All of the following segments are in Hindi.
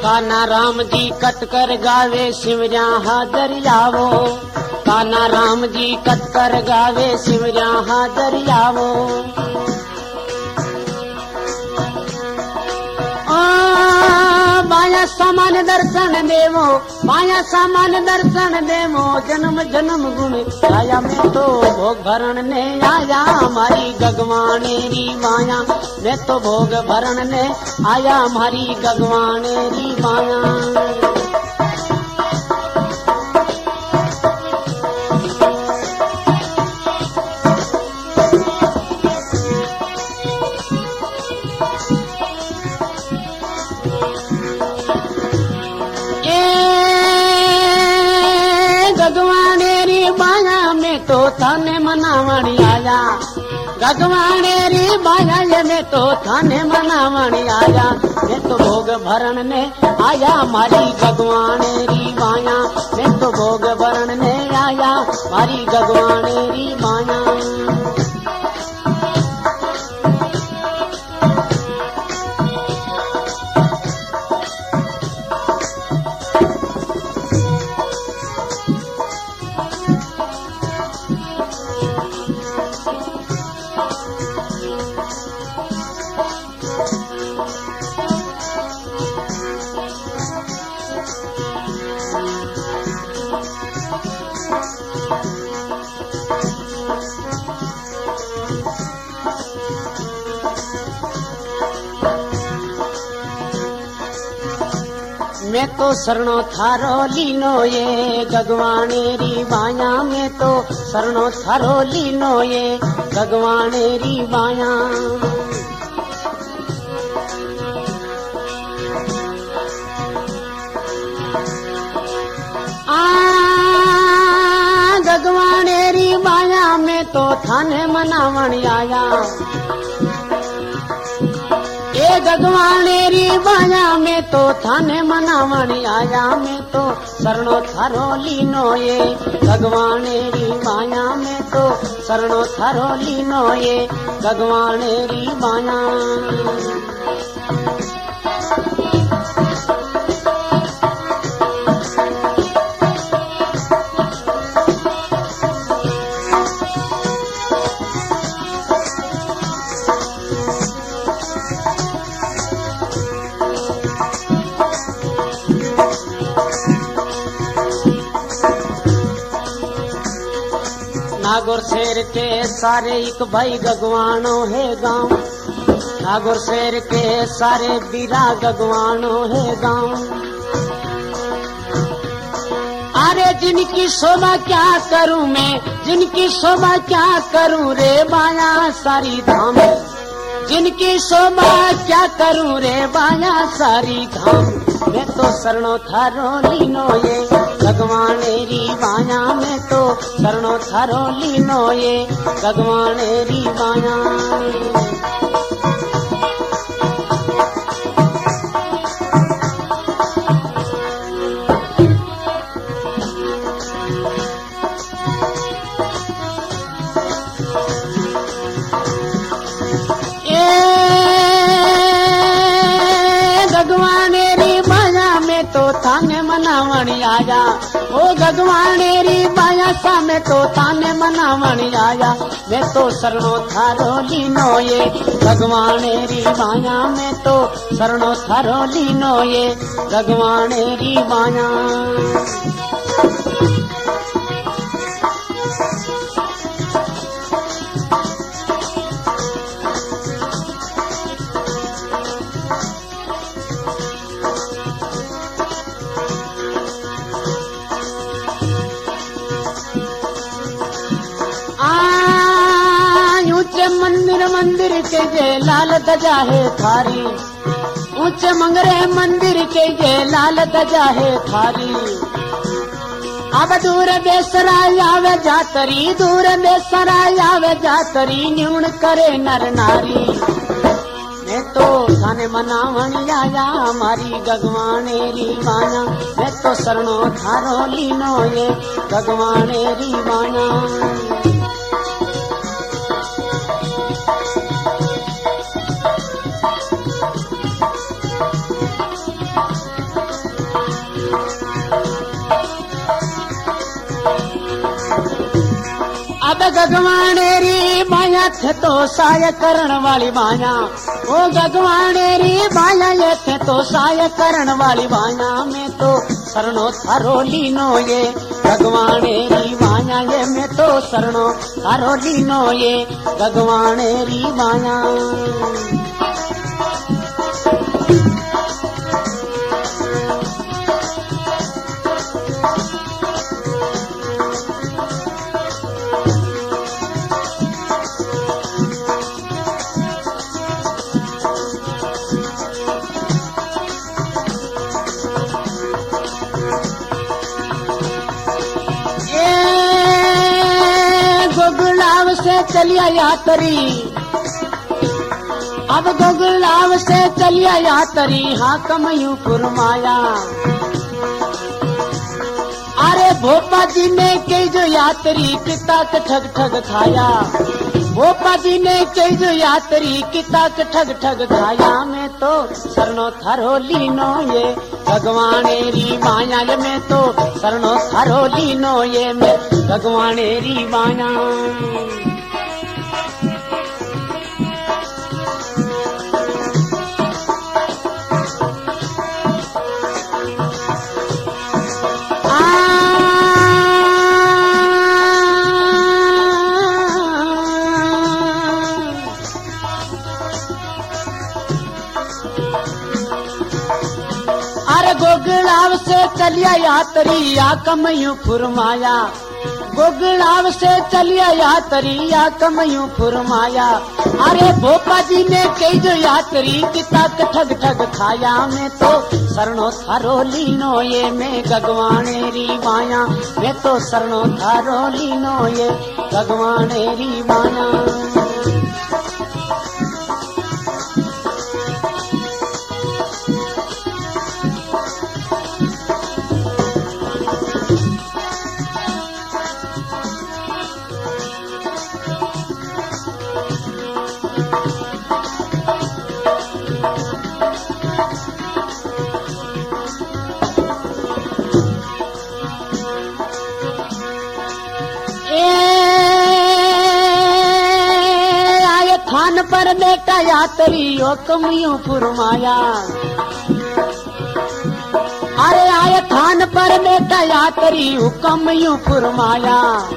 कान्हा राम जी कत कर गावे सिमरिया हाजर आवो। कान्हा राम जी कत कर गावे सिमरिया हाजर आवो। माया सामान दर्शन देवो, माया सामान दर्शन देवो। जन्म जन्म गुण आया मैं तो भोग भरण ने आया। हमारी गगवानेरी माया मैं तो भोग भरण ने आया। हमारी गगवानेरी माया। गगवानेरी माया में तो थाने मनावण आया। गगवानेरी माया ये में तो थाने मनावण आया। मैं तो भोग भरण ने आया। हमारी गगवानेरी माया मैं तो भोग भरण ने आया। हमारी गगवानेरी माया। मैं तो शरणो थारो लीनो ये गगवानेरी माया। मैं तो शरणो थारो लीनो ये गगवानेरी माया। गगवानेरी माया में तो थाने मनावण आया। ए गगवानेरी माया में तो थाने मनावण आया। मैं तो शरणो थारो लीनो ये गगवानेरी माया। में तो शरणो थारो लीनो ये गगवानेरी माया। नागौर शहर के सारे एक भाई गगवानो है गाँव। नागौर शहर के सारे बीरा गगवानो है गाँव। अरे जिनकी शोभा क्या करूं मैं, जिनकी शोभा क्या करूं रे बाया सारी धाम। जिनकी शोभा क्या करूं रे बाया सारी धाम। मैं तो शरणो थारो लीनो ये गगवानेरी माया। में तो शरणो थारो लीनो ये गगवानेरी माया। गगवानेरी माया में तो थाने मनावण आया। ओ गगवानेरी माया सा में तो थाने मनावण आया। मैं तो शरणो थारो लीनो ये गगवानेरी माया। में तो शरणो थारो लीनो ये गगवानेरी माया। मंदिर मंदिर के जे लाल ध्वजा है थारी। ऊंचे मंगरे मंदिर के जे लाल ध्वजा है थारी। अब दूर बेसरा आवे जातरी, दूर बेसरा आवे जातरी। न्यून करे नर नारी। मैं तो थाने मनावण आया। हमारी गगवानेरी माया। मैं तो शरणो थारो लीनो ये गगवानेरी माया। गगवानेरी माया थे तो साय करण वाली माया, ओ गगवानेरी माया ये थे तो साय करण वाली माया, मैं तो शरणो थारो लीनो ये गगवानेरी माया, ये मैं तो शरणो थारो लीनो ये गगवानेरी माया। से चलिया यात्री, अब गोगुलाव से चलिया यात्री, हाँ कमयू फुरमाया। अरे भोपा जी ने कई जो यात्री किता के ठग ठग खाया, भोपा जी ने कई जो यात्री किता के ठग ठग खाया, मैं तो शरणो थारो लीनो ये भगवानेरी माया, ये मैं तो शरणो थारो लीनो ये मैं भगवानेरी माया। गोगलाव से चलिया यात्री या कमयू फुरमाया, गोगलाव से चलिया यात्री या कमयू फुरमाया। अरे भोपा जी ने कई जो यात्री किता ठग ठग खाया, मैं तो शरणो थारो लीनो ये मैं गगवानेरी माया, मैं तो शरणो थारो लीनो ये गगवानेरी माया। थान पर बेटा यात्री ओ कमियों फुरमाया, अरे आए थान पर बेटा यात्री हुक्म यूं फुरमाया।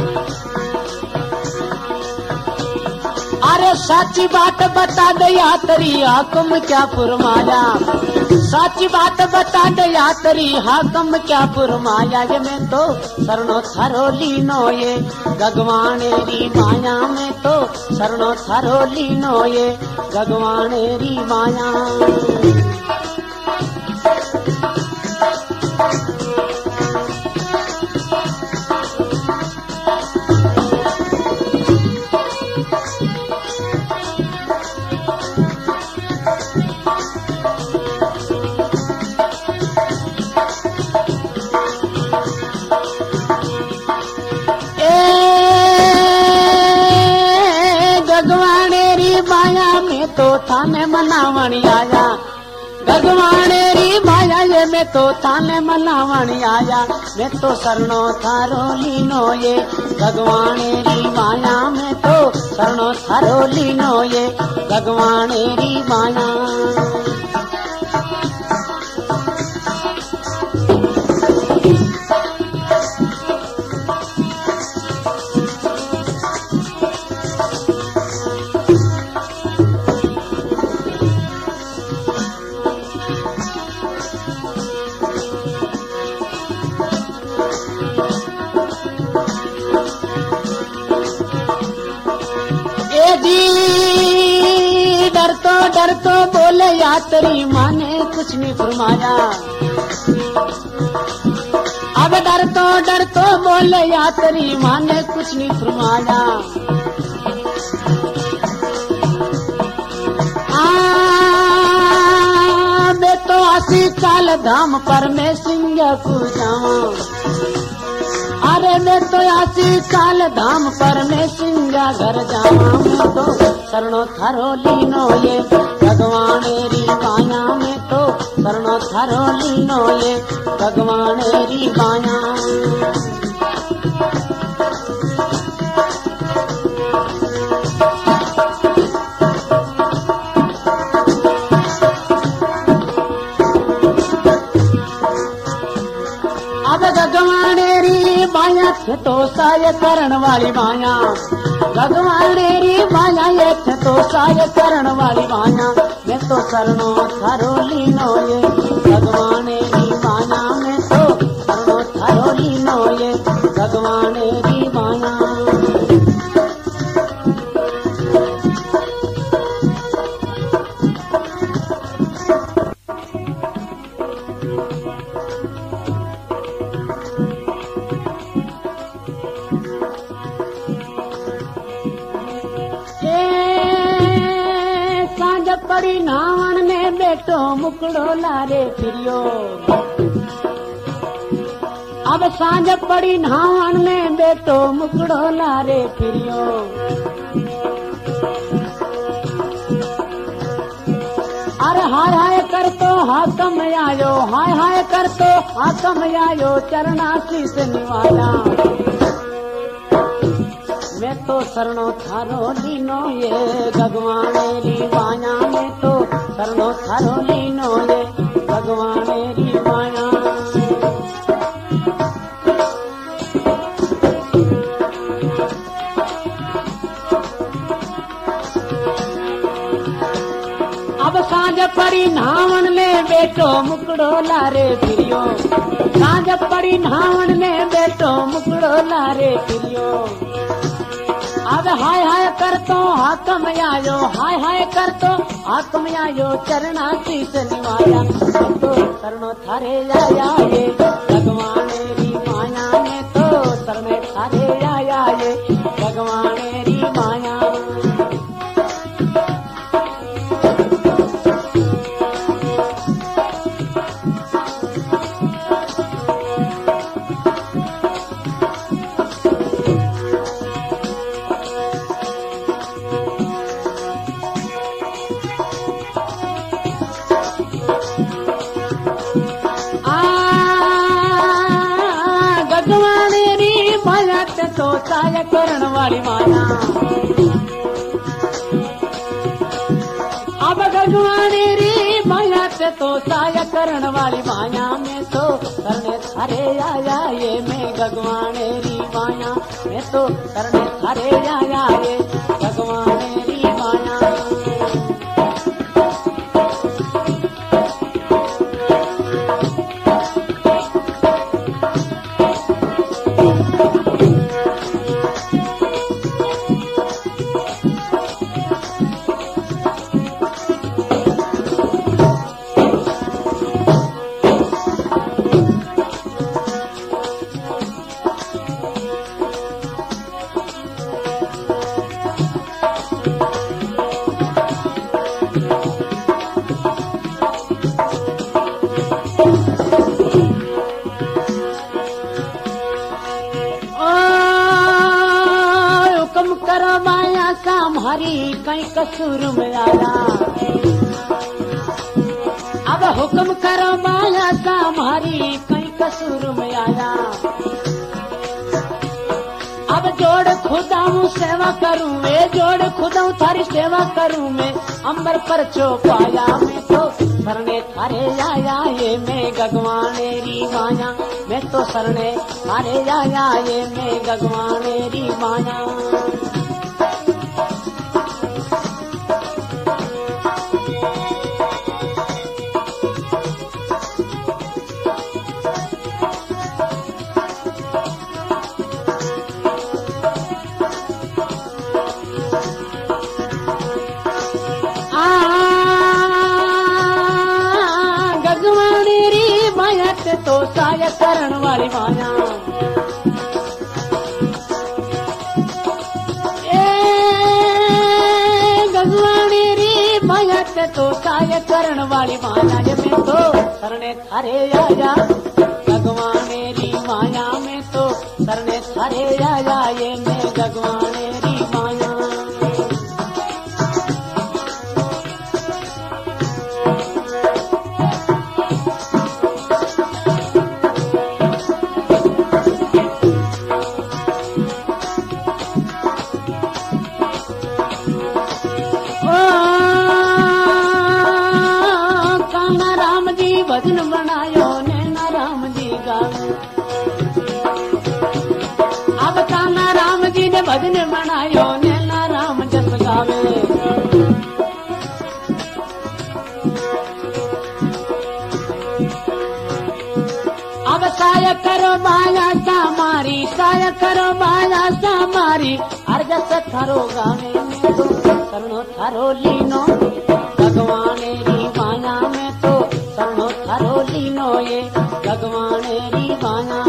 अरे सच्ची बात बता दे यात्री हाकम क्या फुरमाया, सच्ची बात बता दे यात्री हाकम क्या फुरमाया। ये मैं तो शरणो थारो लीनो ये गगवानेरी माया, में तो शरणो थारो लीनो ये गगवानेरी माया। तो थाने मनावण आया गगवानेरी माया, ये मैं तो थाने मनावण आया। मैं तो शरणो थारो लीनो ये गगवानेरी माया, मैं तो शरणो थारो लीनो ये गगवानेरी माया। डर तो बोले यात्री माने कुछ नहीं फरमाया। अब डर तो बोले यात्री माने कुछ नहीं फरमाया। मैं तो आसी काल धाम पर मैं सिंह को जावा। अरे मैं तो आसी काल धाम पर मैं सिंगा घर जावा। मैं तो शरणो थारो लीनो ये भगवानेरी माया, में तो शरणो थारो लीनो ये भगवानेरी माया। थे तो साय करण वाली माया भगवान री माया ये थे तो साय करण वाली माया मैं तो शरणो थारो लीनो ये भगवान री माया में तो शरणो थारो लीनो ये भगवान री माया पड़ी नावण में बेटो मुकड़ो लारे फिरियो अब सांझ पड़ी नावण में बेटो मुकड़ो लारे फिरियो अरे हाय हाय कर तो हाकम आयो हाय हाय कर तो हाकम आयो चरणा शीस निवाया मैं तो शरणो थारो लीनो ये भगवान री माया मैं तो शरणो थारो लीनो ये भगवान री माया अब सांझ पड़ी नावण में बेटो मुकड़ो लारे फिरियो सांझ पड़ी नावण में बेटो मुकड़ो लारे फिरियो अब हाय हाय कर तो हाकम आयो हाय हाय कर तो हाकम आयो चरणा शीस निवाया तो शरणो थारे आया ये भगवान री माया में तो शरण थारे आया ये भगवान री माया तो साय करण वाली माया अब भगवान री माया से तो साय करण वाली माया में तो करने थारे आया ये मैं भगवान री माया में तो करने थारे आया ये भगवान री माया हमारी कई कसूर में आया अब हुक्म करो माया सा हमारी कई कसूर में आया अब जोड़ खुदा हूँ सेवा करूँ मैं जोड़ खुदा हूँ थारी सेवा करूँ मैं अंबर पर चौपाया मैं तो शरणे थारे आया ये मैं भगवान री माया मैं तो शरणे थारे आया ये मैं भगवान री माया तो साय करण वाली माया भगवान री माया तो साय करण वाली माया ये मैं तो शरणे थारे आया भगवान री माया में तो शरणे थारे आया ये मैं भगवान री माया भजन बनायो नैना राम जी गावे भजन मनायो नैना राम जस गावे। अब साय करो बाया सामारी, साय करो बाया सामारी, अर्जस थारो गावे में तो शरणो थारो लीनो, भगवाने री माया में तो शरणो थारो लीनो, ये भगवाने री माया।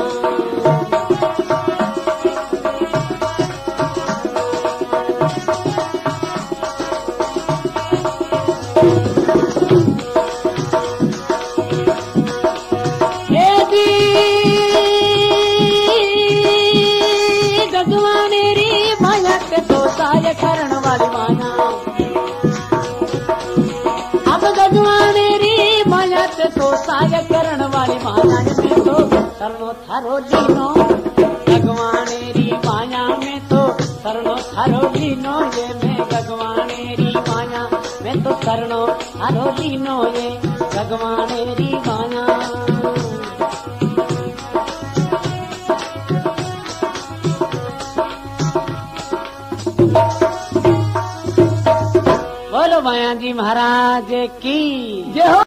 करण वाली माया, अब गजवाने री माया ते तो साय करण वाली माया में तो शरणो थारो लीनो, भगवाने री माया में तो शरणो थारो लीनो, ये मैं भगवाने री माया में तो शरणो थारो लीनो, ये भगवाने री माया। बोलो माया जी महाराज की जय हो।